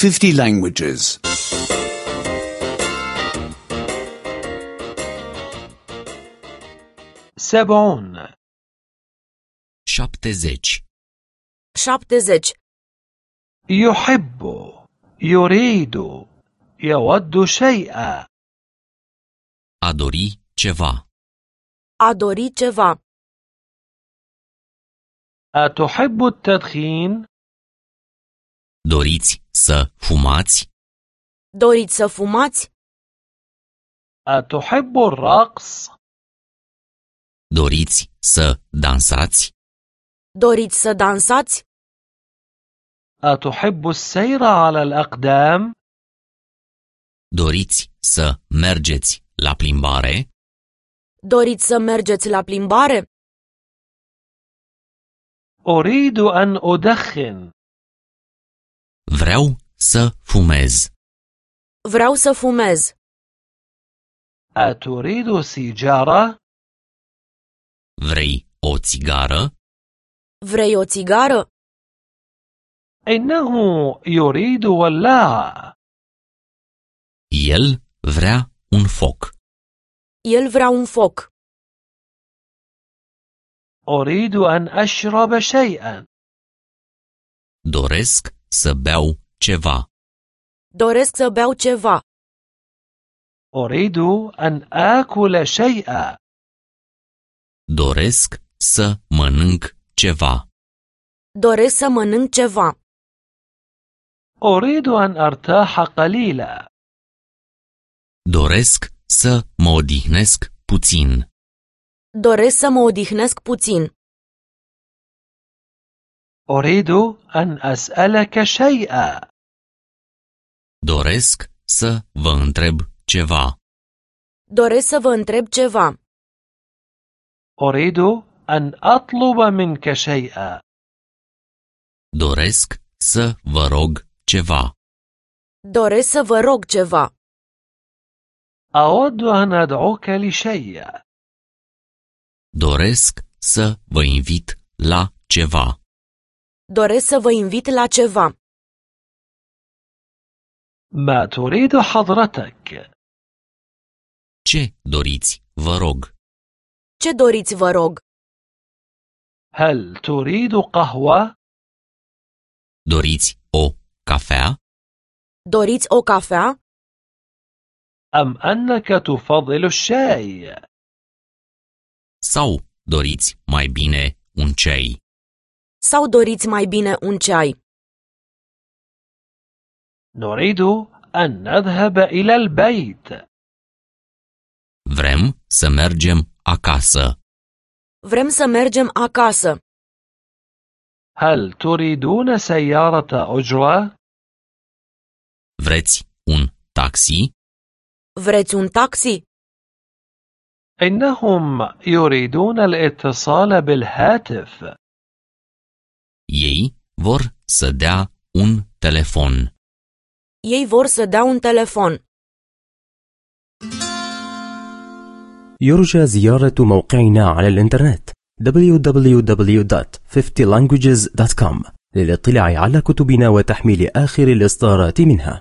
50 languages. 70 70 70 يحب يريد يود شيئا A dori ceva. A dori ceva. أتحب التدخين؟ Doriți să fumați? Doriți să fumați? أتحب الرقص؟ Doriți să dansați? Doriți să dansați? أتحب السير على الأقدام؟ Doriți să mergeți la plimbare? Doriți să mergeți la plimbare? أريد أن أدخن. Vreau să fumez. Vreau să fumez. أتريد سيجارة؟ Vrei o țigară? Vrei o țigară? إنه يريد ولاعة. El vrea un foc. El vrea un foc. أريد أن أشرب شيئا. Doresc să beau ceva. Doresc să beau ceva. أريد أن آكل شيئا. Doresc să mănânc ceva. Doresc să mănânc ceva. أريد أن أرتاح قليلا. Doresc să mă odihnesc puțin. Doresc să mă odihnesc puțin. أريد أن أسألك شيئا. Doresc să vă întreb ceva. Doresc să vă întreb ceva. أريد أن أطلب منك شيئا. Doresc să vă rog ceva. Doresc să vă rog ceva. أود أن أدعوك لشيء. Doresc să vă invit la ceva. Doresc să vă invit la ceva. ما تريد حضرتك؟ Ce doriți, vă rog? Ce doriți, vă rog? هل تريد قهوة؟ Doriți o cafea? Doriți o cafea? أم أنك تفضل الشاي؟ Sau doriți mai bine un ceai? Sau doriți mai bine un ceai? نريد أن نذهب إلى البيت. Vrem să mergem acasă. Vrem să mergem acasă. هل تريدون سيارة أجرة؟ Vreți un taxi? Vreți un taxi? إنهم يريدون الاتصال بالهاتف. Ei vor să dea un telefon. Ei vor să dea un telefon. يرجى زيارة موقعنا على الإنترنت www.50languages.com للاطلاع على كتبنا وتحميل آخر الإصدارات منها.